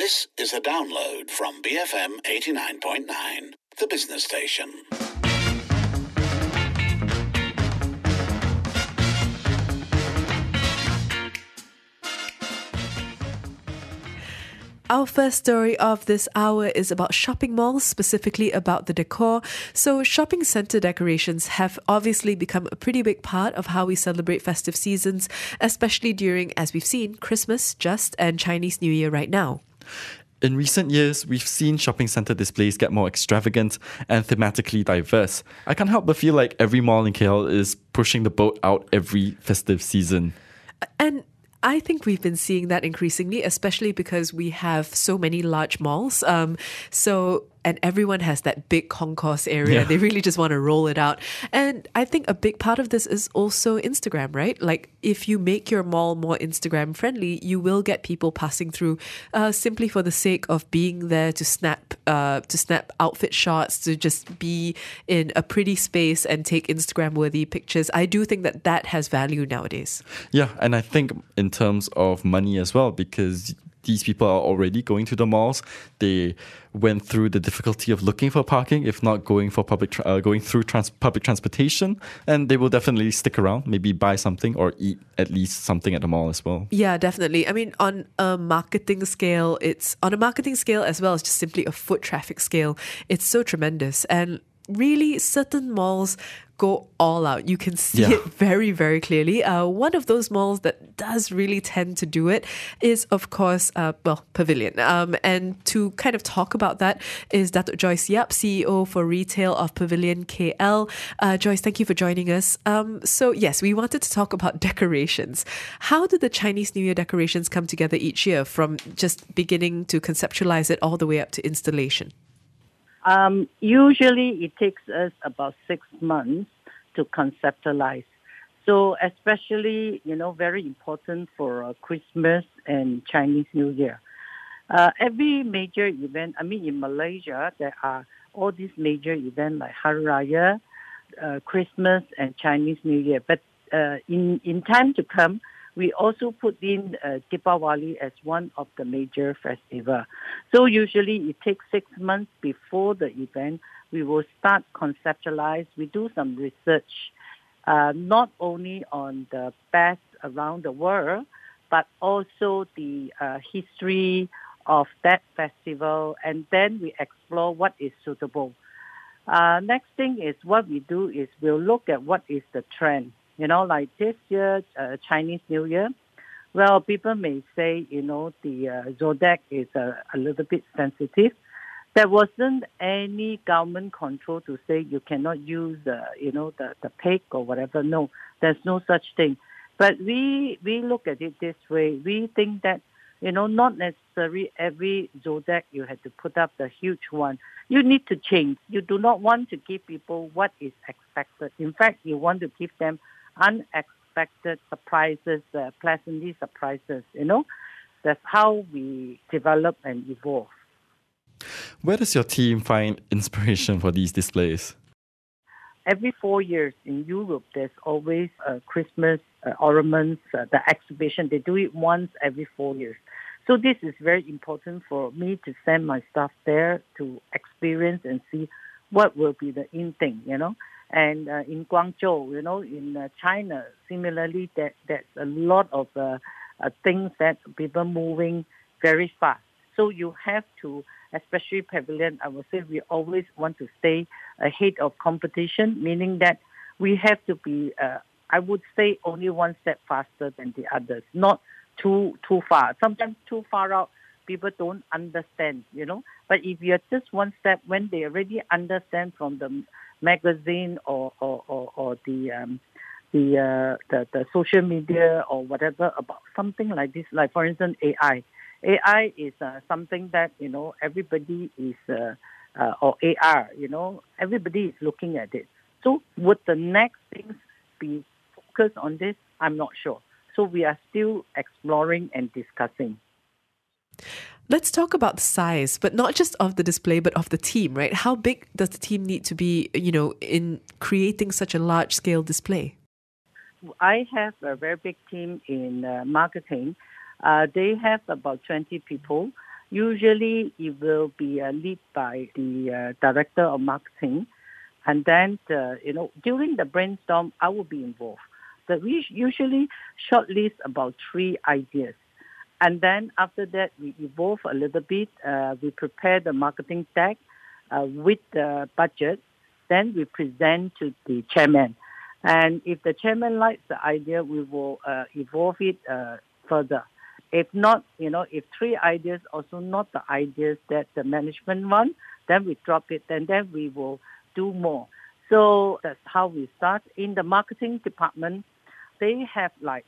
This is a download from BFM 89.9, the business station. Our first story of this hour is about shopping malls, specifically about the decor. So shopping centre decorations have obviously become a pretty big part of how we celebrate festive seasons, especially during, as we've seen, Christmas just and Chinese New Year right now. In recent years, we've seen shopping centre displays get more extravagant and thematically diverse. I can't help but feel like every mall in KL is pushing the boat out every festive season. And I think we've been seeing that increasingly, especially because we have so many large malls. And everyone has that big concourse area. Yeah. They really just want to roll it out. And I think a big part of this is also Instagram, right? Like if you make your mall more Instagram friendly, you will get people passing through simply for the sake of being there to snap outfit shots, to just be in a pretty space and take Instagram worthy pictures. I do think that has value nowadays. Yeah, and I think in terms of money as well, because these people are already going to the malls. They went through the difficulty of looking for parking, if not going for public transportation, and they will definitely stick around, maybe buy something or eat at least something at the mall as well. Yeah, definitely. I mean, on a marketing scale as well as just simply a foot traffic scale, it's so tremendous. And really, certain malls go all out. You can see it very, very clearly. One of those malls that does really tend to do it is, of course, Pavilion. And to kind of talk about that is Datuk Joyce Yap, CEO for Retail of Pavilion KL. Joyce, thank you for joining us. So yes, we wanted to talk about decorations. How do the Chinese New Year decorations come together each year, from just beginning to conceptualize it all the way up to installation? Usually it takes us about 6 months to conceptualize. So especially, very important for Christmas and Chinese New Year. Every major event, in Malaysia, there are all these major events like Hari Raya, Christmas and Chinese New Year. But in time to come, we also put in Deepawali as one of the major festivals. So usually it takes 6 months before the event. We will start conceptualize. We do some research, not only on the best around the world, but also the history of that festival. And then we explore what is suitable. Next thing is what we do is we'll look at what is the trend. Like this year, Chinese New Year, well, people may say, the Zodiac is a little bit sensitive. There wasn't any government control to say you cannot use, the pig or whatever. No, there's no such thing. But we look at it this way. We think that, not necessarily every Zodiac you have to put up the huge one. You need to change. You do not want to give people what is expected. In fact, you want to give them unexpected surprises, pleasantly surprises, That's how we develop and evolve. Where does your team find inspiration for these displays? Every 4 years in Europe, there's always Christmas ornaments, the exhibition. They do it once every 4 years. So this is very important for me to send my staff there to experience and see what will be the in thing, And in Guangzhou, in China, similarly, there's a lot of things that people moving very fast. So you have to, especially Pavilion, I would say we always want to stay ahead of competition, meaning that we have to be, I would say, only one step faster than the others, not too far. Sometimes too far out, people don't understand, But if you're just one step, when they already understand from the magazine or the social media or whatever about something like this, like for instance AI. AI is something that everybody is or AR, everybody is looking at it. So would the next things be focused on this? I'm not sure. So we are still exploring and discussing. Let's talk about the size, but not just of the display, but of the team, right? How big does the team need to be, in creating such a large-scale display? I have a very big team in marketing. They have about 20 people. Usually, it will be led by the director of marketing, and then during the brainstorm, I will be involved. But we usually shortlist about 3 ideas. And then after that, we evolve a little bit. We prepare the marketing deck with the budget. Then we present to the chairman. And if the chairman likes the idea, we will evolve it further. If not, if 3 ideas also not the ideas that the management want, then we drop it and then we will do more. So that's how we start. In the marketing department, they have like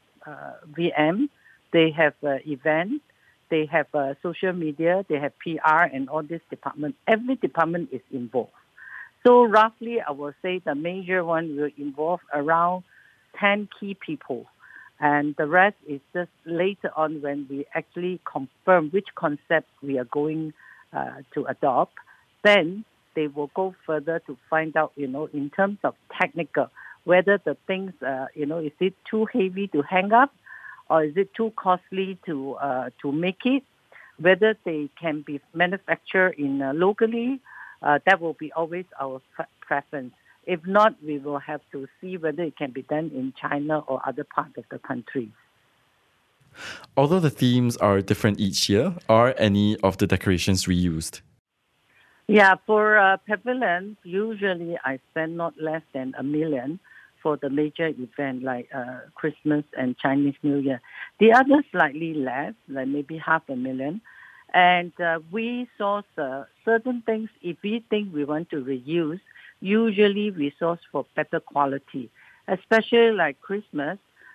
VM, they have events, they have social media, they have PR and all this department. Every department is involved. So roughly, I will say the major one will involve around 10 key people. And the rest is just later on when we actually confirm which concept we are going to adopt. Then they will go further to find out, in terms of technical, whether the things, is it too heavy to hang up or is it too costly to make it, whether they can be manufactured in locally. That will be always our preference. If not, we will have to see whether it can be done in China or other parts of the country. Although the themes are different each year, are any of the decorations reused? Yeah, for pavilion, usually I spend not less than $1 million for the major event like Christmas and Chinese New Year. The others slightly less, like maybe $500,000. And we source certain things. If we think we want to reuse, usually we source for better quality. Especially like Christmas,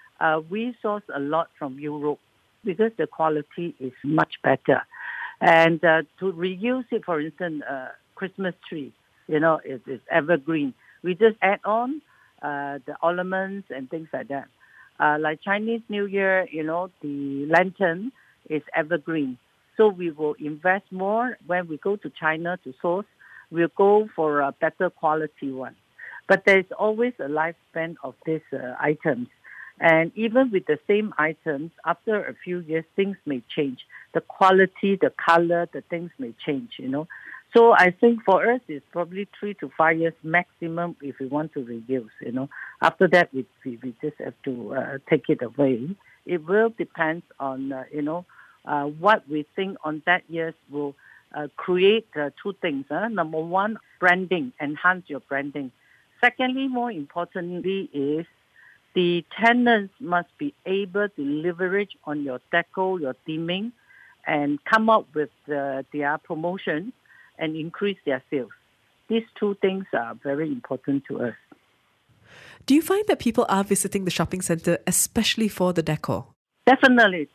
we source a lot from Europe because the quality is much better. And to reuse it, for instance, Christmas tree, it is evergreen. We just add on the ornaments and things like that. Like Chinese New Year, the lantern is evergreen. So we will invest more when we go to China to source. We'll go for a better quality one. But there's always a lifespan of these items. And even with the same items, after a few years, things may change. The quality, the color, the things may change, So I think for us, it's probably 3 to 5 years maximum if we want to reuse, After that, we just have to take it away. It will depend on, what we think on that year will create 2 things. Number 1, branding, enhance your branding. Secondly, more importantly, is the tenants must be able to leverage on your deco, your theming, and come up with their promotions and increase their sales. These 2 things are very important to us. Do you find that people are visiting the shopping centre, especially for the decor? Definitely.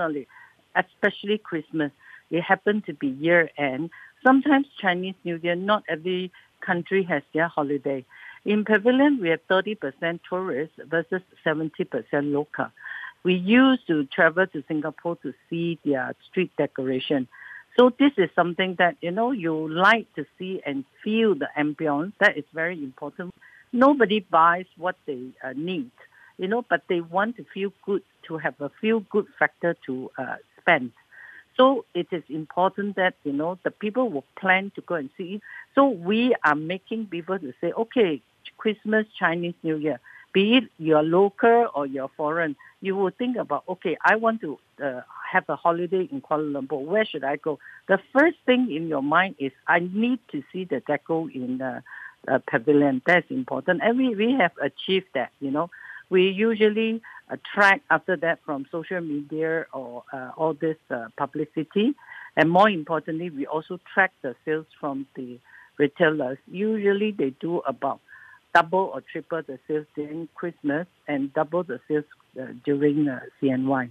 Especially Christmas. It happens to be year-end. Sometimes Chinese New Year, not every country has their holiday. In Pavilion, we have 30% tourists versus 70% local. We used to travel to Singapore to see their street decoration. So this is something that, you like to see and feel the ambience. That is very important. Nobody buys what they need, but they want to feel good, to have a feel-good factor to spend. So it is important that, the people will plan to go and see it. So we are making people to say, okay, Christmas, Chinese New Year, be it you're local or you're foreign, you will think about, okay, I want to have a holiday in Kuala Lumpur. Where should I go? The first thing in your mind is, I need to see the deco in the pavilion. That's important. And we have achieved that, We usually track after that from social media or all this publicity. And more importantly, we also track the sales from the retailers. Usually they do about double or triple the sales during Christmas and double the sales during CNY.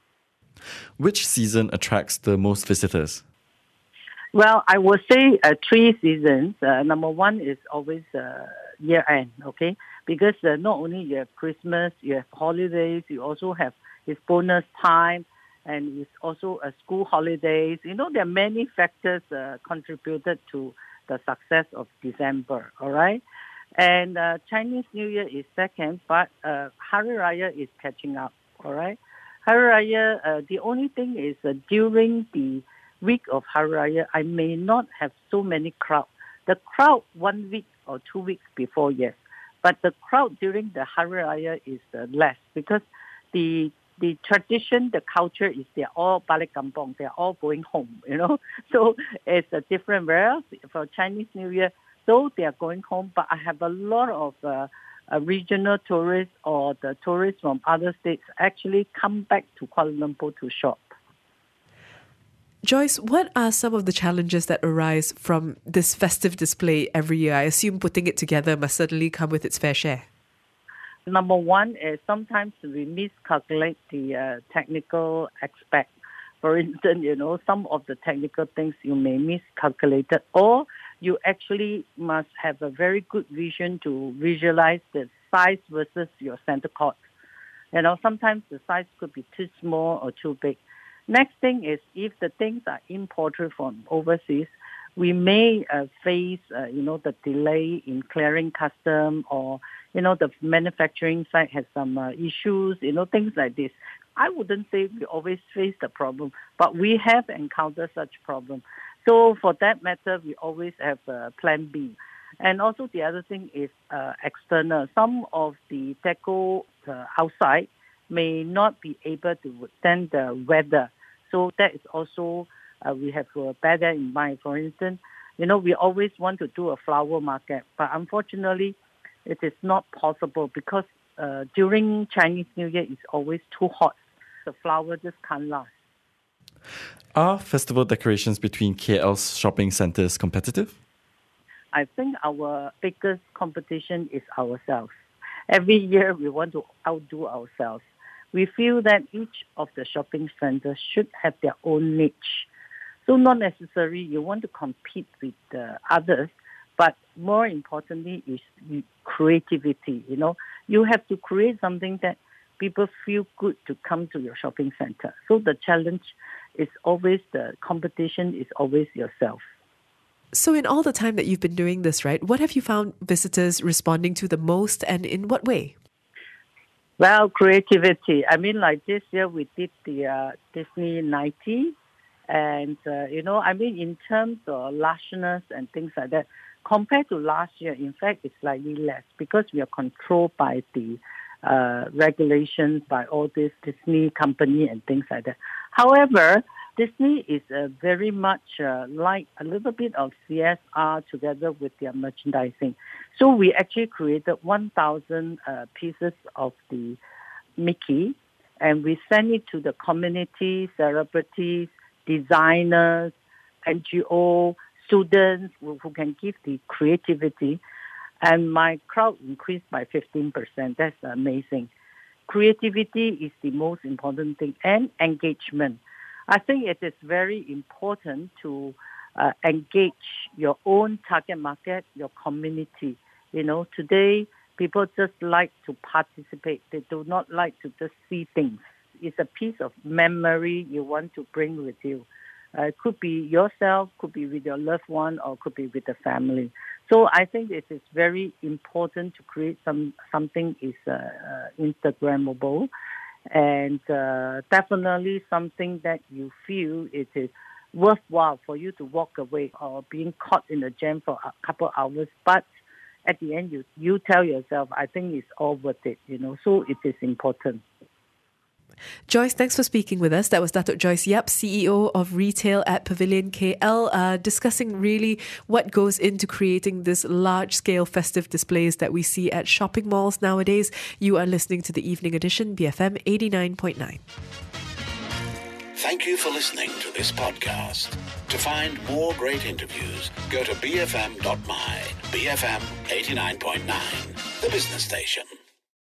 Which season attracts the most visitors? Well, I would say 3 seasons. Number 1 is always year-end, okay? Because not only you have Christmas, you have holidays, you also have it's bonus time, and it's also school holidays. There are many factors contributed to the success of December, all right? And Chinese New Year is second, but Hari Raya is catching up, all right? Hari Raya, the only thing is during the week of Hari Raya, I may not have so many crowd. The crowd 1 week or 2 weeks before, yes. But the crowd during the Hari Raya is less because the tradition, the culture is they're all balik kampong. They're all going home, So it's a different. Whereas for Chinese New Year, though they are going home, but I have a lot of regional tourists or the tourists from other states actually come back to Kuala Lumpur to shop. Joyce, what are some of the challenges that arise from this festive display every year? I assume putting it together must certainly come with its fair share. Number one is sometimes we miscalculate the technical aspect. For instance, some of the technical things you may miscalculate it, or you actually must have a very good vision to visualize the size versus your center court. Sometimes the size could be too small or too big. Next thing is if the things are imported from overseas, we may face, the delay in clearing custom or, the manufacturing side has some issues, things like this. I wouldn't say we always face the problem, but we have encountered such problem. So for that matter, we always have plan B. And also the other thing is external. Some of the deco outside may not be able to withstand the weather. So that is also, we have to bear that in mind. For instance, we always want to do a flower market, but unfortunately, it is not possible because during Chinese New Year, it's always too hot. The flower just can't last. Are festival decorations between KL's shopping centres competitive? I think our biggest competition is ourselves. Every year, we want to outdo ourselves. We feel that each of the shopping centres should have their own niche. So not necessarily you want to compete with others, but more importantly is creativity. You have to create something that people feel good to come to your shopping centre. So the challenge is always, the competition is always yourself. So in all the time that you've been doing this, right, what have you found visitors responding to the most and in what way? Well, creativity. I mean, like this year we did the Disney 90. And, in terms of lushness and things like that, compared to last year, in fact, it's slightly less because we are controlled by the regulations by all this Disney company and things like that. However, Disney is very much like a little bit of CSR together with their merchandising. So we actually created 1,000 pieces of the Mickey, and we sent it to the community, celebrities, designers, NGO, students who can give the creativity. And my crowd increased by 15%. That's amazing. Creativity is the most important thing, and engagement. I think it is very important to engage your own target market, your community. Today people just like to participate. They do not like to just see things. It's a piece of memory you want to bring with you. It could be yourself, could be with your loved one, or could be with the family. So I think it is very important to create something is Instagrammable, and definitely something that you feel it is worthwhile for you to walk away or being caught in a jam for a couple of hours. But at the end, you tell yourself, I think it's all worth it, so it is important. Joyce, thanks for speaking with us. That was Datuk Joyce Yap, CEO of Retail at Pavilion KL, discussing really what goes into creating this large-scale festive displays that we see at shopping malls nowadays. You are listening to the Evening Edition, BFM 89.9. Thank you for listening to this podcast. To find more great interviews, go to bfm.my, BFM 89.9, the business station.